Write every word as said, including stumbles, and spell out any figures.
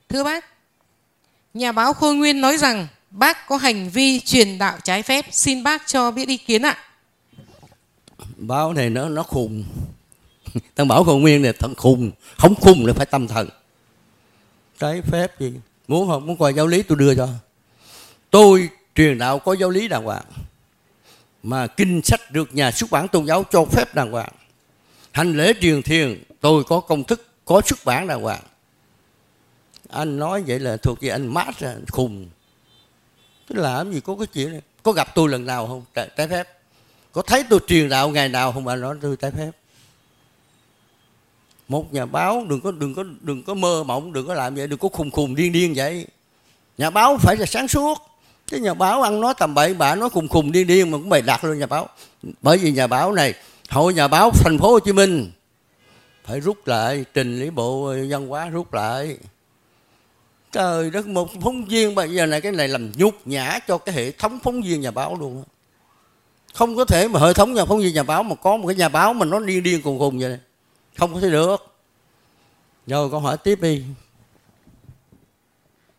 Thưa bác, nhà báo Khôi Nguyên nói rằng bác có hành vi truyền đạo trái phép. Xin bác cho biết ý kiến ạ. Báo này nó nó khùng. Thằng Bảo Khôi Nguyên này thằng khùng. Không khùng là phải tâm thần. Trái phép gì? Muốn không? Muốn coi giáo lý tôi đưa cho. Tôi truyền đạo có giáo lý đàng hoàng. Mà kinh sách được nhà xuất bản tôn giáo cho phép đàng hoàng. Hành lễ truyền thiền tôi có công thức, có xuất bản đàng hoàng. Anh nói vậy là thuộc về anh mát ra, anh khùng. Thế làm gì có cái chuyện này? Có gặp tôi lần nào không? Trái, trái phép. Có thấy tôi truyền đạo ngày nào không mà nói tôi trái phép? Một nhà báo đừng có đừng có đừng có mơ mộng, đừng có làm vậy, đừng có khùng khùng điên điên vậy. Nhà báo phải là sáng suốt. Cái nhà báo ăn nói tầm bậy bạ, nói khùng khùng điên điên mà cũng bày đặt luôn nhà báo. Bởi vì nhà báo này, Hội Nhà báo thành phố Hồ Chí Minh phải rút lại, trình lý bộ văn hóa rút lại. Trời đất, một phóng viên bây giờ này cái này làm nhục nhã cho cái hệ thống phóng viên nhà báo luôn. Không có thể mà hệ thống nhà phóng viên nhà báo mà có một cái nhà báo mà nó điên điên khùng khùng vậy này. Không có thể được. Rồi câu hỏi tiếp đi.